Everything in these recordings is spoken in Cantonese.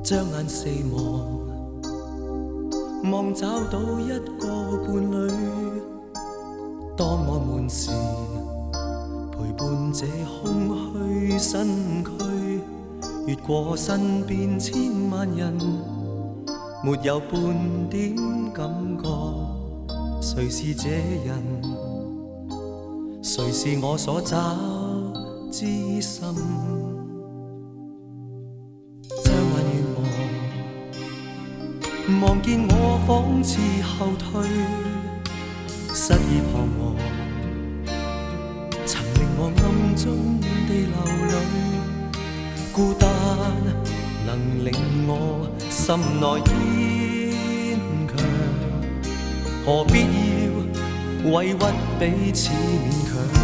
将眼四望，望找到一个伴侣。当我们时，陪伴这空虚身躯，越过身边千万人，没有半点感觉。谁是这人？谁是我所找之心？张眼远望，望见我仿似后退，失意彷徨，曾令我暗中地流泪。孤單能令我心內堅強，何必要委屈彼此勉強？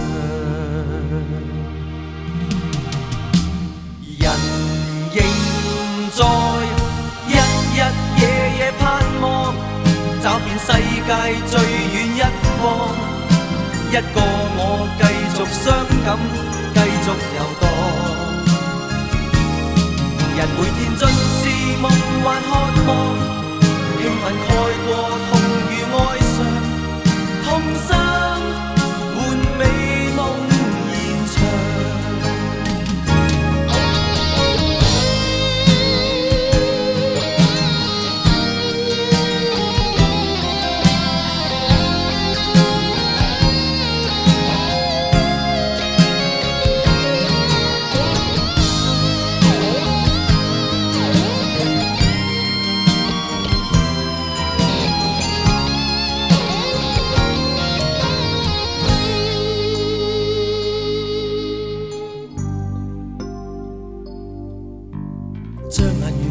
人仍在日日夜夜盼望，找遍世界最遠一方，一個我繼續傷感，繼續遊蕩。人每天盡是夢幻渴望，興奮蓋過痛與哀傷，痛心換美夢延長。張眼遠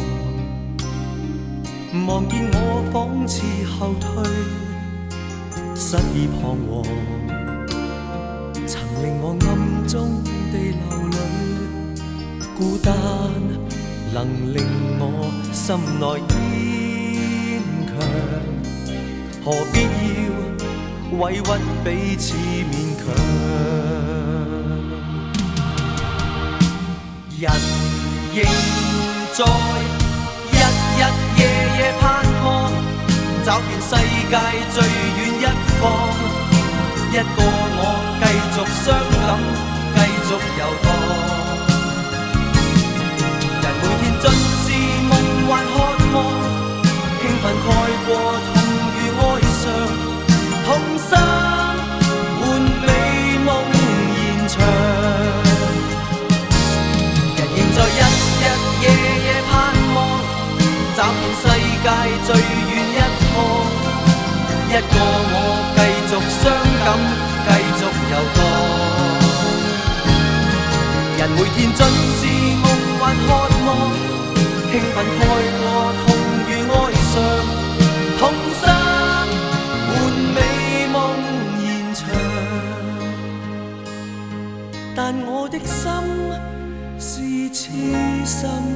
望，望見我仿似後退，失意彷徨，曾令我暗中地流淚。孤單能令我心內堅強，何必要委屈彼此勉強？人仍在日日夜夜盼望，找遍世界最遠一方，一個我繼續傷感，繼續遊蕩。人每天盡是夢幻渴望，興奮蓋過痛與哀傷，痛心換美夢延長。在日日夜夜盼望，找遍世界最遠一方，一個我繼續傷感，繼續遊蕩。人每天盡是夢幻渴望，興奮蓋過痛與哀傷，痛心換美夢延長。但我的心是痴心。